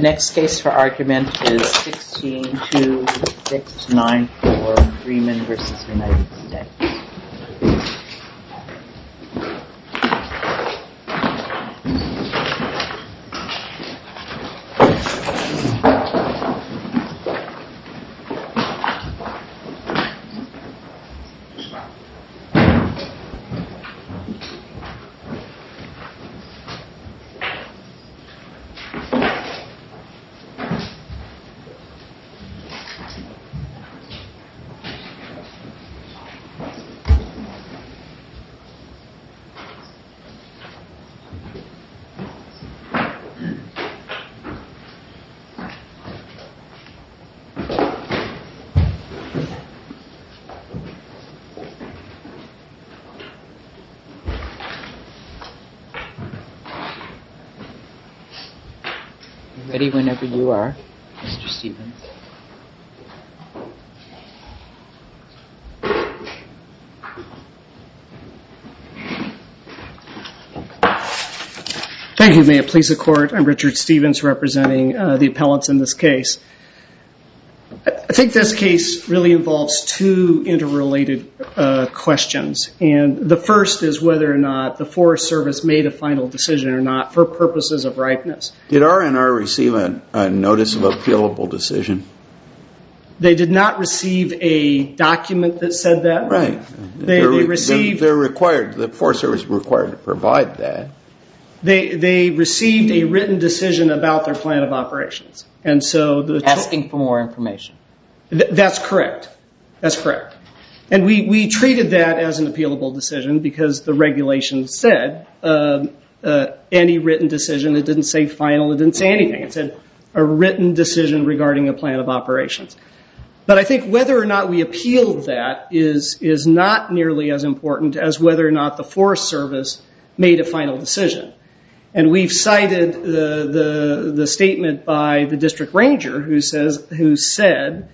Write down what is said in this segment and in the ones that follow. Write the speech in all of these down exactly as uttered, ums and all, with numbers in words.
Next case for argument is sixteen two six nine four, Freeman versus United States. Ready whenever you are, Mister Stevens. Thank you. May it please the Court. I'm Richard Stevens, representing uh, the appellants in this case. I think this case really involves two interrelated uh, questions. And the first is whether or not the Forest Service made a final decision or not for purposes of ripeness. Did R and R receive a, a notice of appealable decision? They did not receive a document that said that. Right. They, they're, they received... They're, they're required, the Forest Service is required to provide that. They they received a written decision about their plan of operations. And so the... Asking for more information. Th- that's correct. That's correct. And we, we treated that as an appealable decision because the regulation said uh, uh, any written decision. It didn't say final. It didn't say anything. It said a written decision regarding a plan of operations. But I think whether or not we appealed that is is not nearly as important as whether or not the Forest Service made a final decision. And we've cited the the, the statement by the district ranger who says who said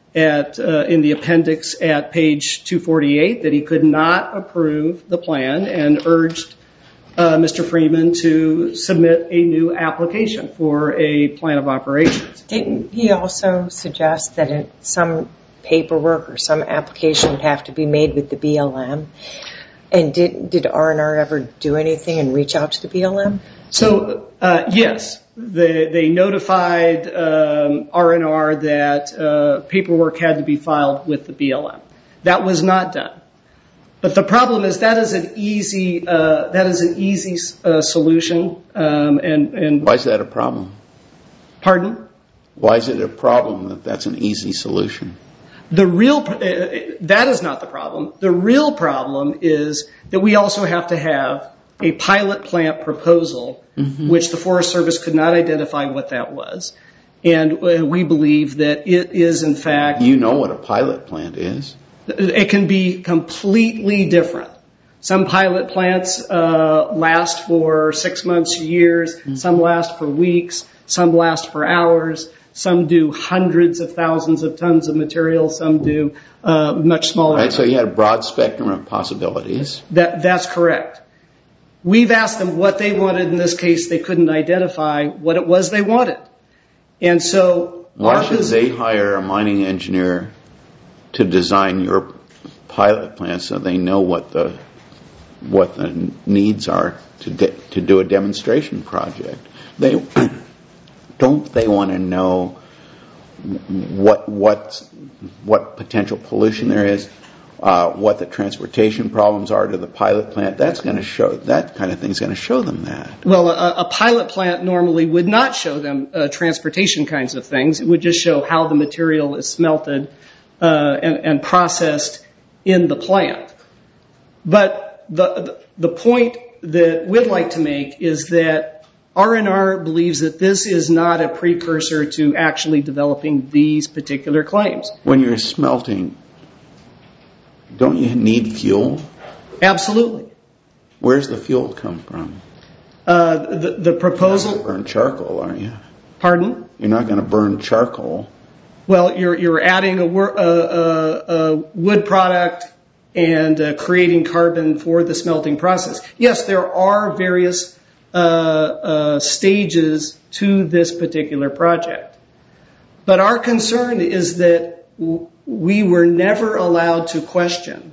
at uh, in the appendix at page two forty-eight that he could not approve the plan and urged uh, Mister Freeman to submit a new application for a plan of operations. Didn't he also suggest that in some paperwork or some application would have to be made with the B L M? And did did R and R ever do anything and reach out to the B L M? So, uh, yes, they, they notified um, R and R that uh, paperwork had to be filed with the B L M. That was not done. But the problem is that is an easy uh, that is an easy uh, solution. Um, and, and why is that a problem? Pardon? Why is it a problem that that's an easy solution? The real uh, that is not the problem. The real problem is that we also have to have a pilot plant proposal, mm-hmm. which the Forest Service could not identify what that was. And uh, we believe that it is, in fact... You know what a pilot plant is. It can be completely different. Some pilot plants uh, last for six months, years. Mm-hmm. Some last for weeks. Some last for hours. Some do hundreds of thousands of tons of material. Some do uh, much smaller. Right, so you had a broad spectrum of possibilities. That That's correct. We've asked them what they wanted. In this case, they couldn't identify what it was they wanted. And so... Why should they hire a mining engineer to design your pilot plant so they know what the what the needs are to de- to do a demonstration project? They don't they want to know what what what potential pollution there is? Uh, what the transportation problems are to the pilot plant? That's going to show that kind of thing is going to show them that. Well, a, a pilot plant normally would not show them uh, transportation kinds of things. It would just show how the material is smelted uh, and, and processed in the plant. But the the point that we'd like to make is that R and R believes that this is not a precursor to actually developing these particular claims. When you're smelting, don't you need fuel? Absolutely. Where's the fuel come from? Uh, the, the proposal... You're not going to burn charcoal, aren't you? Pardon? You're not going to burn charcoal. Well, you're you're adding a, a, a, a wood product and uh, creating carbon for the smelting process. Yes, there are various uh, uh, stages to this particular project. But our concern is that w- we were never allowed to question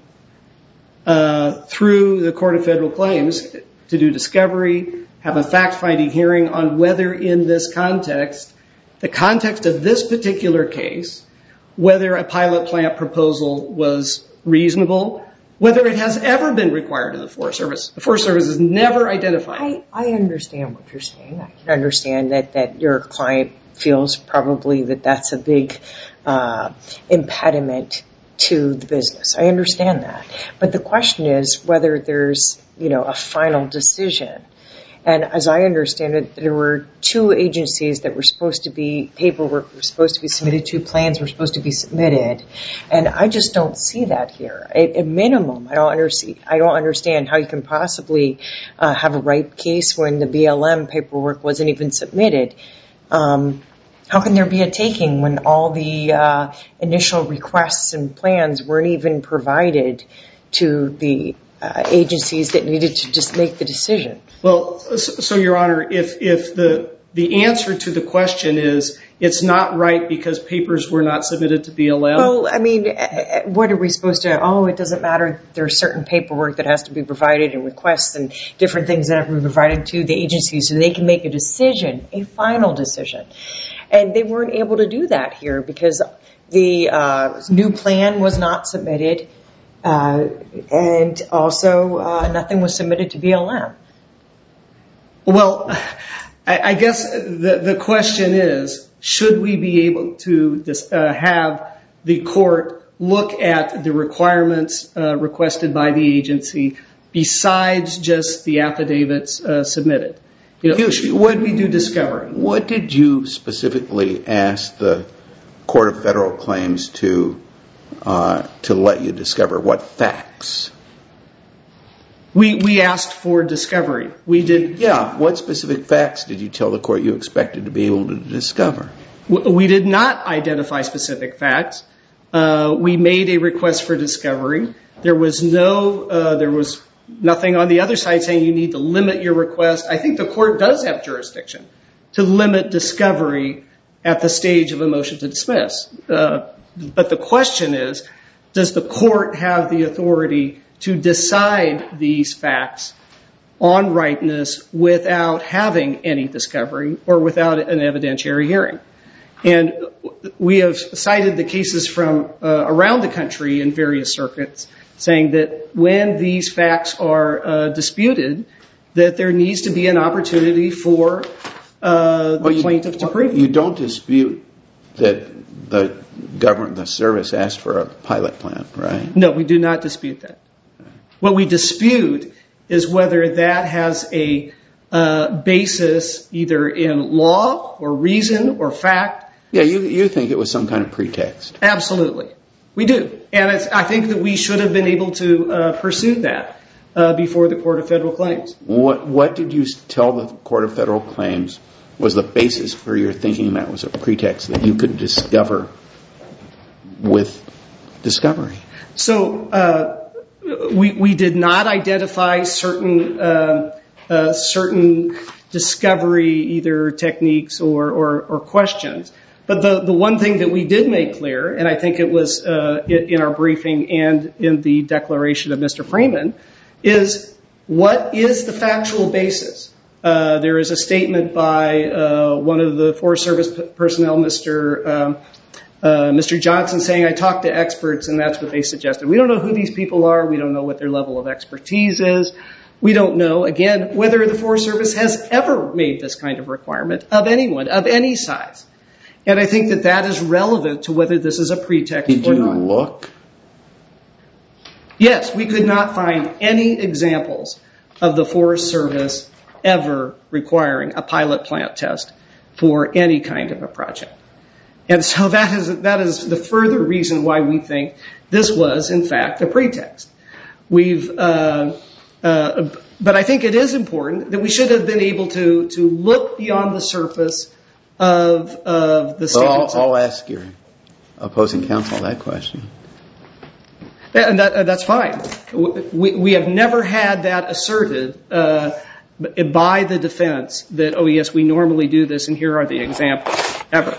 uh, through the Court of Federal Claims to do discovery, have a fact-finding hearing on whether in this context, the context of this particular case, whether a pilot plant proposal was reasonable, whether it has ever been required of the Forest Service. The Forest Service has never identified. I, I understand what you're saying. I can understand that, that your client feels probably that that's a big uh, impediment to the business. I understand that. But the question is whether there's, you know, a final decision. And as I understand it, there were two agencies that were supposed to be, paperwork was supposed to be submitted to, plans were supposed to be submitted. And I just don't see that here. At a minimum, I don't understand, I don't understand how you can possibly uh, have a right case when the B L M paperwork wasn't even submitted. Um, how can there be a taking when all the uh, initial requests and plans weren't even provided to the uh, agencies that needed to just make the decision? Well, so, Your Honor, if if the the answer to the question is it's not right because papers were not submitted to B L M. Well, I mean, what are we supposed to? Oh, it doesn't matter. There's certain paperwork that has to be provided and requests and different things that have to be provided to the agencies so they can make a decision, a final decision. And they weren't able to do that here because the uh, new plan was not submitted, uh, and also uh, nothing was submitted to B L M. Well, I, I guess the, the question is, should we be able to uh, have the court look at the requirements uh, requested by the agency besides just the affidavits uh, submitted? You know, you, should, would we do discovery? What did you specifically ask the Court of Federal Claims to uh, to let you discover? What facts? We we asked for discovery. We did. Yeah. What specific facts did you tell the court you expected to be able to discover? We did not identify specific facts. Uh, we made a request for discovery. There was no. Uh, there was nothing on the other side saying you need to limit your request. I think the court does have jurisdiction to limit discovery at the stage of a motion to dismiss. Uh, but the question is, does the court have the authority to decide these facts on rightness without having any discovery or without an evidentiary hearing? And we have cited the cases from uh, around the country in various circuits saying that when these facts are uh, disputed, that there needs to be an opportunity for uh, the well, you, plaintiff to well, prove. You don't dispute that the government, the service asked for a pilot plant, right? No, we do not dispute that. What we dispute is whether that has a uh, basis either in law or reason or fact. Yeah, you you think it was some kind of pretext. Absolutely. We do. And it's, I think that we should have been able to uh, pursue that uh, before the Court of Federal Claims. What what did you tell the Court of Federal Claims was the basis for your thinking that was a pretext that you could discover with discovery? So uh, we we did not identify certain uh, uh, certain discovery either techniques or, or, or questions. But the, the one thing that we did make clear, and I think it was uh, in our briefing and in the declaration of Mister Freeman, is what is the factual basis? Uh, there is a statement by uh, one of the Forest Service p- personnel, Mister Um, uh, Mister Johnson, saying, I talked to experts and that's what they suggested. We don't know who these people are. We don't know what their level of expertise is. We don't know, again, whether the Forest Service has ever made this kind of requirement of anyone, of any size. And I think that that is relevant to whether this is a pretext Did or you not. look? Yes, we could not find any examples of the Forest Service ever requiring a pilot plant test for any kind of a project. And so that is that is the further reason why we think this was, in fact, a pretext. We've, uh, uh, but I think it is important that we should have been able to to look beyond the surface of of the statements. Well, I'll, I'll ask your opposing counsel that question. And that, uh, that's fine. We, we have never had that asserted, uh, by the defense that, oh yes, we normally do this, and here are the examples, ever.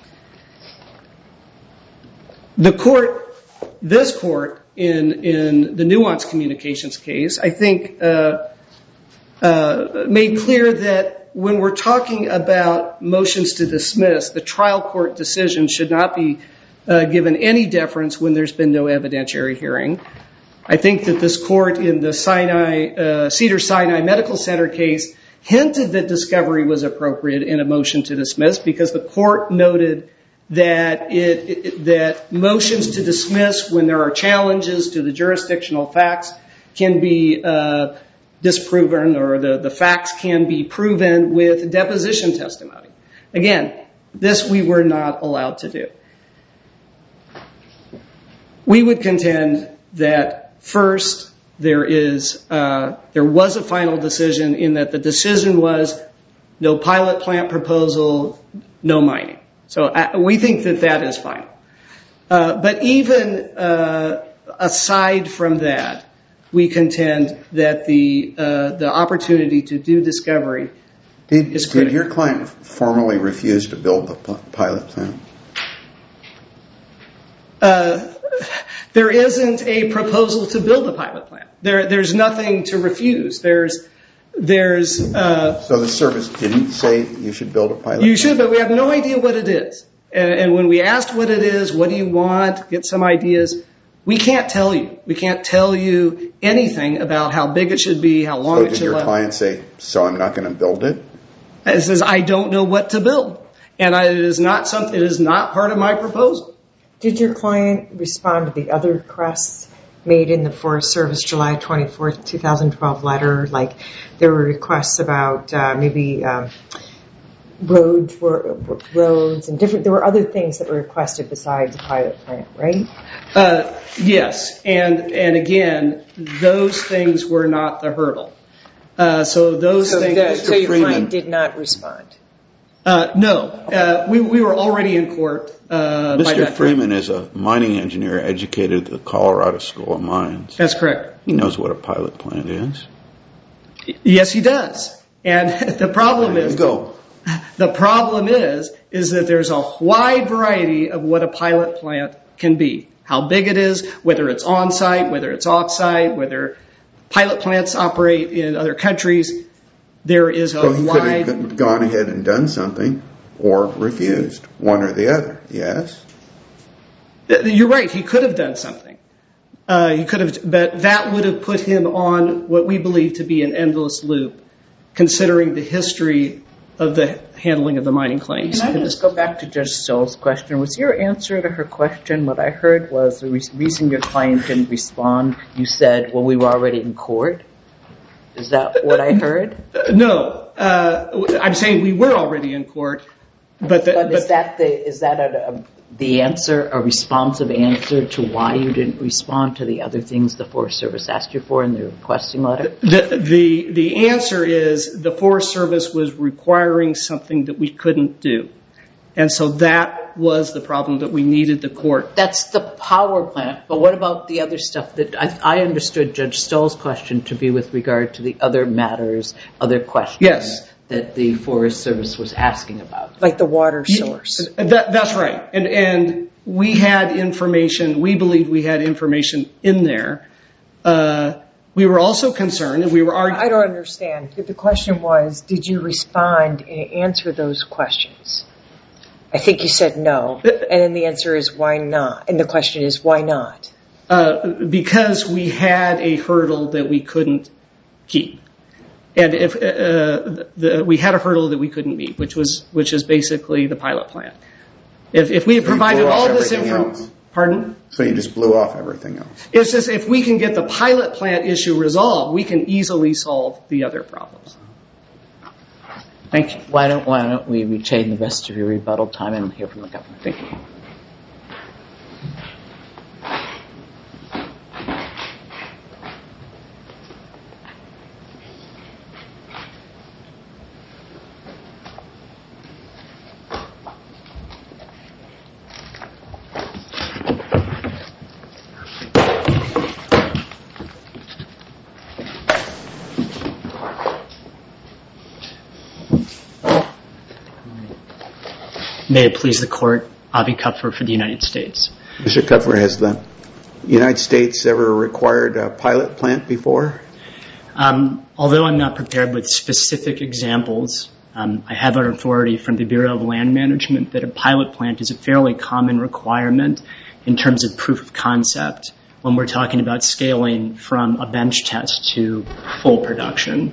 The court, this court, in, in the Nuance Communications case, I think uh, uh, made clear that when we're talking about motions to dismiss, the trial court decision should not be uh, given any deference when there's been no evidentiary hearing. I think that this court in the Sinai, uh, Cedars-Sinai Medical Center case hinted that discovery was appropriate in a motion to dismiss because the court noted that it, it that motions to dismiss when there are challenges to the jurisdictional facts can be uh, disproven, or the, the facts can be proven with deposition testimony. Again, this we were not allowed to do. We would contend that first, there is uh, there was a final decision in that the decision was no pilot plant proposal, no mining. So uh, we think that that is final. Uh, but even uh, aside from that, we contend that the uh, the opportunity to do discovery did, is critical. Did your client formally refuse to build the pl- pilot plant? Uh, there isn't a proposal to build a pilot plant. There, there's nothing to refuse. There's, there's. Uh, so the service didn't say you should build a pilot. You plant? should, but we have no idea what it is. And, and when we asked what it is, what do you want, get some ideas, we can't tell you. We can't tell you anything about how big it should be, how long so it should last. Did your client say, "So I'm not going to build it"? It says, "I don't know what to build, and I, it is not something. It is not part of my proposal." Did your client respond to the other requests made in the Forest Service July twenty-fourth, twenty twelve letter? Like there were requests about uh, maybe um, roads, roads and different. There were other things that were requested besides a pilot plant, right? Uh, yes, and and again, those things were not the hurdle. Uh, so those so things. The, so your Freeman. client did not respond. Uh, no, uh, we we were already in court. Uh, by Mister that Freeman is a mining engineer educated at the Colorado School of Mines. That's correct. He knows what a pilot plant is. Yes, he does. And the problem There you is, go. the problem is, is that there's a wide variety of what a pilot plant can be. How big it is, whether it's on-site, whether it's off-site, whether pilot plants operate in other countries. There is a So he wide... could have gone ahead and done something or refused, one or the other, yes? You're right, he could have done something. Uh, he could have, but that would have put him on what we believe to be an endless loop, considering the history of the handling of the mining claims. Can I just go back to Judge Stoll's question? Was your answer to her question, what I heard was the reason your client didn't respond, you said, well, we were already in court? Is that what I heard? No, uh, I'm saying we were already in court, but, the, but is but that the is that a, a, the answer, a responsive answer to why you didn't respond to the other things the Forest Service asked you for in the requesting letter? the the the answer is the Forest Service was requiring something that we couldn't do, and so that was the problem that we needed the court. That's the power plant, but what about the other stuff that I, I understood Judge Stoll's question to be with regard to the other matters, other questions Yes. that the Forest Service was asking about? Like the water source. That, that's right, and and we had information. We believed we had information in there. Uh, we were also concerned, and we were arguing. I don't understand. The question was, did you respond and answer those questions? I think you said no, and then the answer is why not? And the question is why not? Uh, because we had a hurdle that we couldn't keep, and if uh, the, we had a hurdle that we couldn't meet, which was which is basically the pilot plant. If if we had So you provided blew off all this everything information, else. pardon? So you just blew off everything else. It's just if we can get the pilot plant issue resolved, we can easily solve the other problems. Thank you. Why don't Why don't we retain the rest of your rebuttal time and hear from the government? Thank you. May it please the Court, Avi Kupfer for the United States. Mister Kupfer, has the United States ever required a pilot plant before? Um, although I'm not prepared with specific examples, um, I have an authority from the Bureau of Land Management that a pilot plant is a fairly common requirement in terms of proof of concept when we're talking about scaling from a bench test to full production.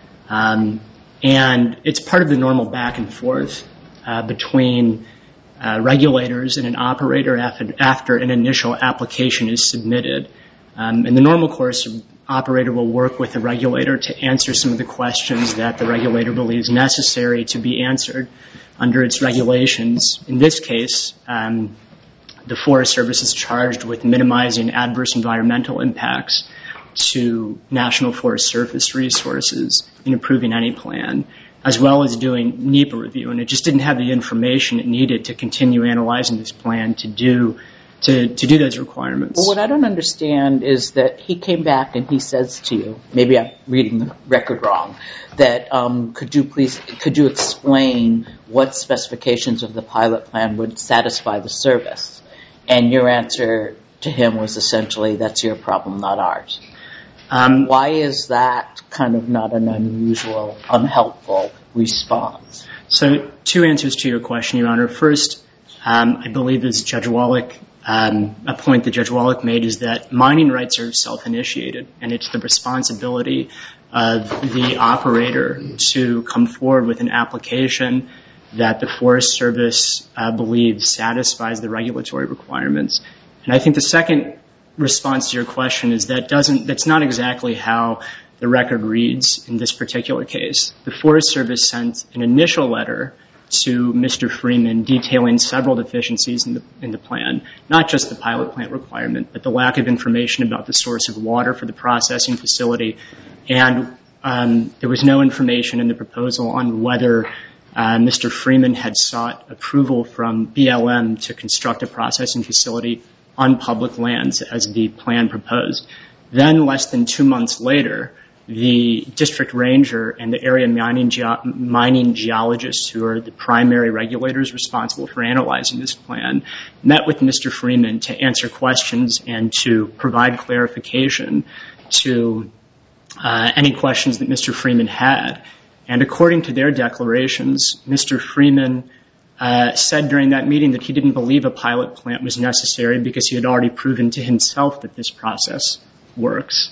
Um, and it's part of the normal back and forth uh, between uh, regulators and an operator after, after an initial application is submitted. Um, in the normal course, an operator will work with the regulator to answer some of the questions that the regulator believes necessary to be answered under its regulations. In this case, um, the Forest Service is charged with minimizing adverse environmental impacts to national forest surface resources in approving any plan, as well as doing NEPA review. And it just didn't have the information it needed to continue analyzing this plan to do to, to do those requirements. Well, what I don't understand is that he came back and he says to you, maybe I'm reading the record wrong, that um, could you please, could you explain what specifications of the pilot plan would satisfy the service? And your answer to him was essentially, that's your problem, not ours. Um, Why is that kind of not an unusual, unhelpful response? So two answers to your question, Your Honor. First, um, I believe as Judge Wallach, um, a point that Judge Wallach made is that mining rights are self-initiated, and it's the responsibility of the operator to come forward with an application that the Forest Service uh, believes satisfies the regulatory requirements. And I think the second response to your question is that doesn't, that's not exactly how the record reads in this particular case. The Forest Service sent an initial letter to Mister Freeman detailing several deficiencies in the, in the plan, not just the pilot plant requirement, but the lack of information about the source of water for the processing facility. And um, there was no information in the proposal on whether Uh, Mister Freeman had sought approval from B L M to construct a processing facility on public lands as the plan proposed. Then, less than two months later, the district ranger and the area mining, ge- mining geologists, who are the primary regulators responsible for analyzing this plan, met with Mister Freeman to answer questions and to provide clarification to uh, any questions that Mister Freeman had. And according to their declarations, Mister Freeman uh, said during that meeting that he didn't believe a pilot plant was necessary because he had already proven to himself that this process works.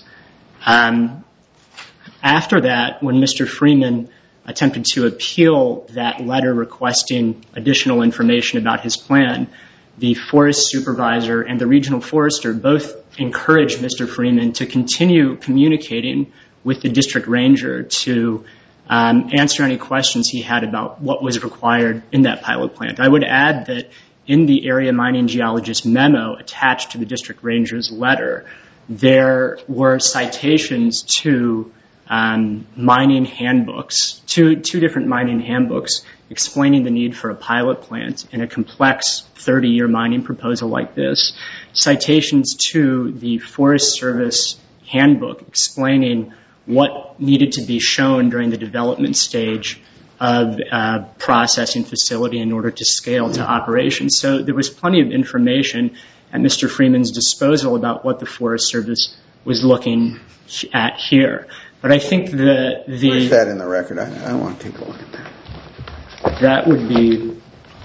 Um, after that, when Mister Freeman attempted to appeal that letter requesting additional information about his plan, the forest supervisor and the regional forester both encouraged Mister Freeman to continue communicating with the district ranger to Um, answer any questions he had about what was required in that pilot plant. I would add that in the area mining geologist memo attached to the district ranger's letter, there were citations to um, mining handbooks, two, two different mining handbooks explaining the need for a pilot plant in a complex thirty-year mining proposal like this, citations to the Forest Service handbook explaining what needed to be shown during the development stage of a processing facility in order to scale to operations. So there was plenty of information at Mister Freeman's disposal about what the Forest Service was looking at here. But I think the... the Where's that in the record? I, I want to take a look at that. That would be...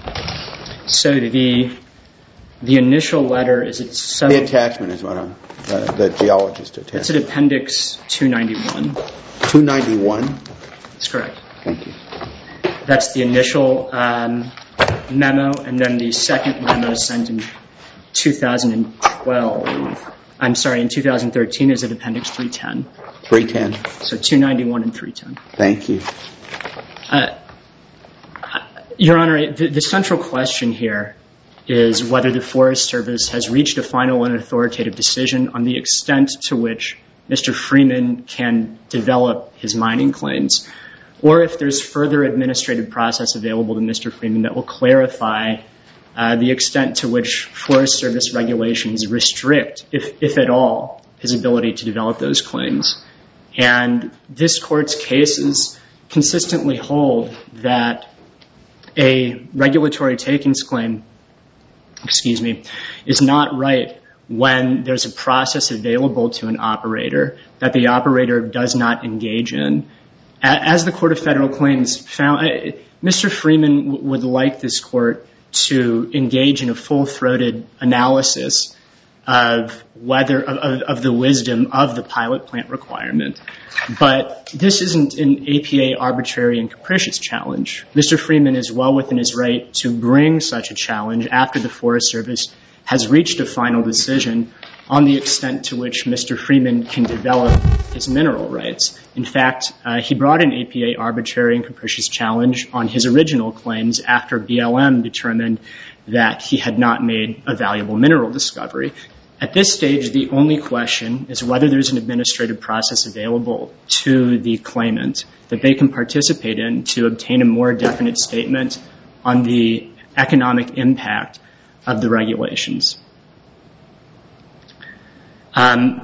So the the initial letter is... It's seven, the attachment is what I'm... Uh, the geologist attachment. It's at Appendix two ninety-one. two ninety-one? That's correct. Thank you. That's the initial um, memo, and then the second memo sent in two thousand twelve. I'm sorry, in two thousand thirteen is at Appendix three ten. three ten. So two ninety-one and three ten. Thank you. Uh, Your Honor, the, the central question here is whether the Forest Service has reached a final and authoritative decision on the extent to which Mister Freeman can develop his mining claims, or if there's further administrative process available to Mister Freeman that will clarify uh, the extent to which Forest Service regulations restrict, if, if at all, his ability to develop those claims. And this Court's cases consistently hold that a regulatory takings claim, excuse me, is not right when there's a process available to an operator that the operator does not engage in. As the Court of Federal Claims found, Mister Freeman w- would like this court to engage in a full-throated analysis of whether of, of the wisdom of the pilot plant requirement. But this isn't an A P A arbitrary and capricious challenge. Mister Freeman is well within his right to bring such a challenge after the Forest Service has reached a final decision on the extent to which Mister Freeman can develop his mineral rights. In fact, uh, he brought an A P A arbitrary and capricious challenge on his original claims after B L M determined that he had not made a valuable mineral discovery. At this stage, the only question is whether there's an administrative process available to the claimant that they can participate in to obtain a more definite statement on the economic impact of the regulations. Um,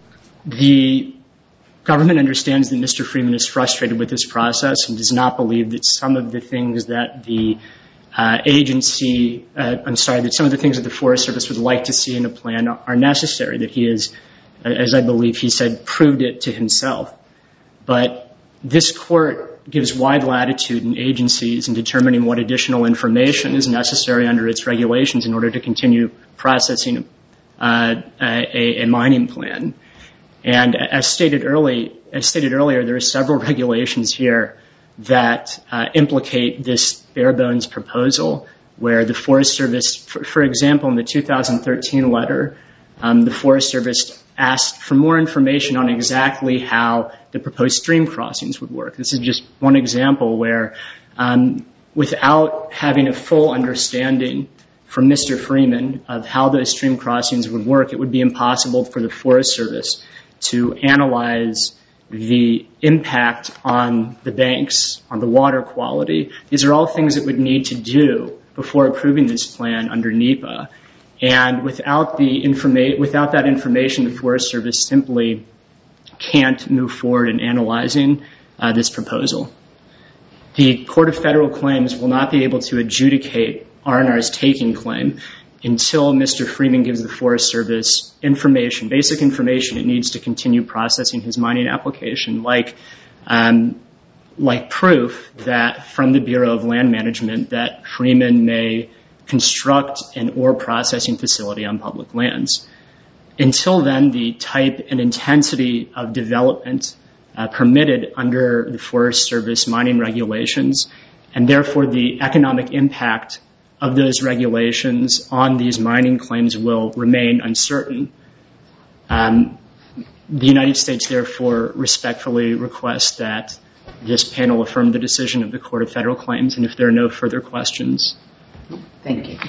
the government understands that Mister Freeman is frustrated with this process and does not believe that some of the things that the uh, agency, uh, I'm sorry, that some of the things that the Forest Service would like to see in a plan are necessary, that he has, as I believe he said, proved it to himself. But this court gives wide latitude in agencies in determining what additional information is necessary under its regulations in order to continue processing uh, a, a mining plan. And as stated early, as stated earlier, there are several regulations here that uh, implicate this bare bones proposal, where the Forest Service, for, for example, in the two thousand thirteen letter, um, the Forest Service asked for more information on exactly how the proposed stream crossings would work. This is just one example where, um, without having a full understanding from Mister Freeman of how those stream crossings would work, it would be impossible for the Forest Service to analyze the impact on the banks, on the water quality. These are all things it would need to do before approving this plan under NEPA. And without the informa- without that information, the Forest Service simply can't move forward in analyzing uh, this proposal. The Court of Federal Claims will not be able to adjudicate R and R's taking claim until Mister Freeman gives the Forest Service information, basic information it needs to continue processing his mining application, like um, like proof that from the Bureau of Land Management that Freeman may construct an ore processing facility on public lands. Until then, the type and intensity of development uh, permitted under the Forest Service mining regulations, and therefore the economic impact of those regulations on these mining claims will remain uncertain. Um, the United States, therefore, respectfully requests that this panel affirm the decision of the Court of Federal Claims, and if there are no further questions. Thank you.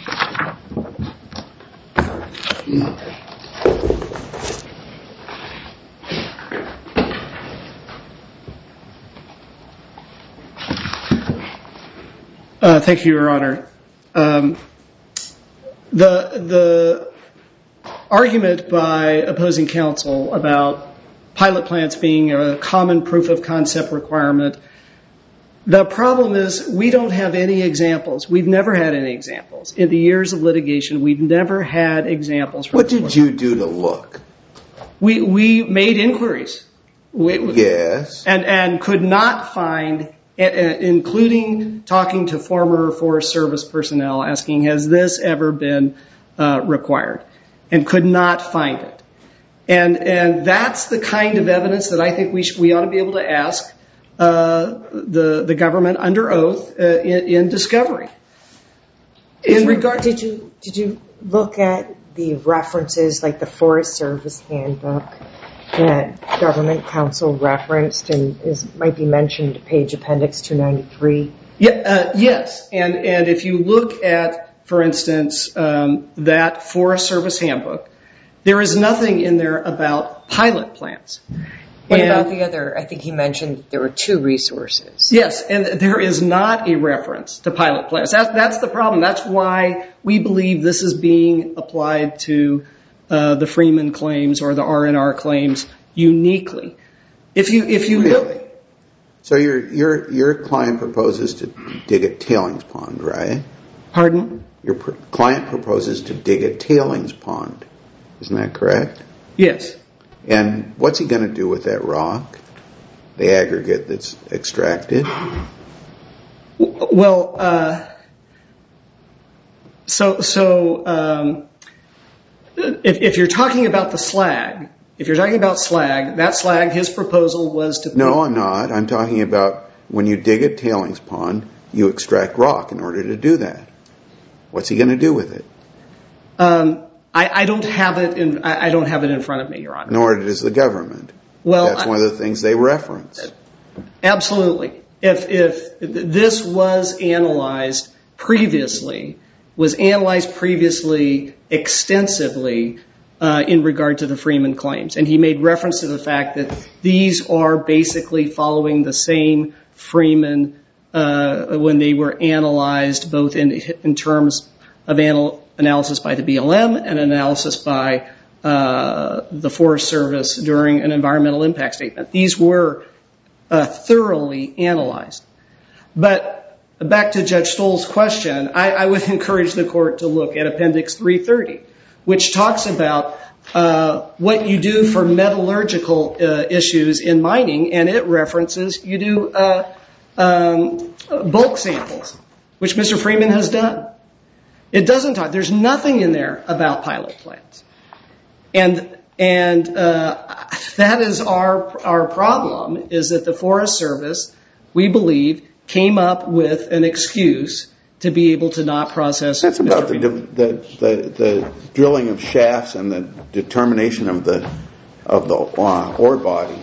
Uh, thank you, Your Honor. Um, the the argument by opposing counsel about pilot plants being a common proof of concept requirement, the problem is we don't have any examples. We've never had any examples. In the years of litigation, we've never had examples. What did you do to look? We we made inquiries. We, Yes. And, and could not find, including talking to former Forest Service personnel, asking, has this ever been uh, required? And could not find it. And and that's the kind of evidence that I think we should, we ought to be able to ask uh, the the government under oath uh, in, in discovery. In did regard, you, did you did you look at the references, like the Forest Service handbook that government counsel referenced and is might be mentioned, page appendix two ninety-three? Yeah, uh, yes, and and if you look at, for instance, um, that Forest Service handbook, there is nothing in there about pilot plants. What and, about the other? I think he mentioned that there were two resources. Yes, and there is not a reference to pilot plants. That, that's the problem. That's why we believe this is being applied to uh, the Freeman claims or the R and R claims uniquely. If you if you really? So your your your client proposes to dig a tailings pond, right? Pardon? Your pr- client proposes to dig a tailings pond. Isn't that correct? Yes. And what's he going to do with that rock, the aggregate that's extracted? Well, uh, so so um, if, if you're talking about the slag, if you're talking about slag, that slag, his proposal was to... No, I'm not. I'm talking about when you dig a tailings pond, you extract rock in order to do that. What's he going to do with it? Um, I, I don't have it in. I, I don't have it in front of me, Your Honor. Nor does the government. Well, that's I, one of the things they reference. Absolutely. If if this was analyzed previously, was analyzed previously extensively uh, in regard to the Freeman claims, and he made reference to the fact that these are basically following the same Freeman uh, when they were analyzed, both in in terms of anal- analysis by the B L M and analysis by uh, the Forest Service during an environmental impact statement. These were uh, thoroughly analyzed. But back to Judge Stoll's question, I, I would encourage the court to look at Appendix three thirty, which talks about uh, what you do for metallurgical uh, issues in mining, and it references you do uh, um, bulk samples, which Mister Freeman has done. It doesn't talk. There's nothing in there about pilot plants, and and uh, that is our our problem. Is that the Forest Service, we believe, came up with an excuse to be able to not process. That's about the, the the the drilling of shafts and the determination of the of the uh, ore body.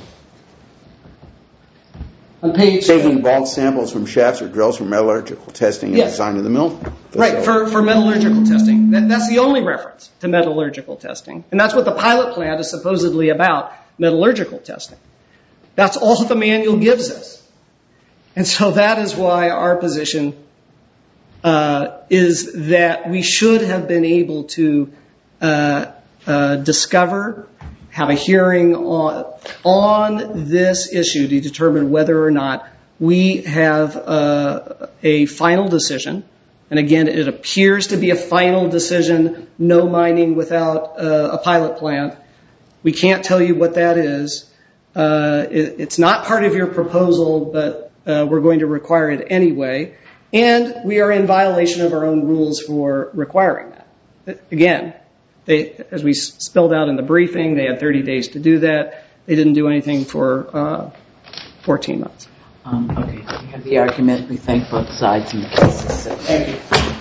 On page taking bulk samples from shafts or drills for metallurgical testing and yes. design of the mill facility. Right, for, for metallurgical testing. That, that's the only reference to metallurgical testing. And that's what the pilot plant is supposedly about, metallurgical testing. That's all the manual gives us. And so that is why our position uh, is that we should have been able to uh, uh, discover, have a hearing on, on this issue to determine whether or not we have uh, a final decision. And again, it appears to be a final decision, no mining without uh, a pilot plant. We can't tell you what that is. Uh, it, it's not part of your proposal, but uh, we're going to require it anyway. And we are in violation of our own rules for requiring that. Again, they, as we spelled out in the briefing, they had thirty days to do that. They didn't do anything for uh, fourteen months. Um, okay, we have the argument. We thank both sides in the case. Thank you.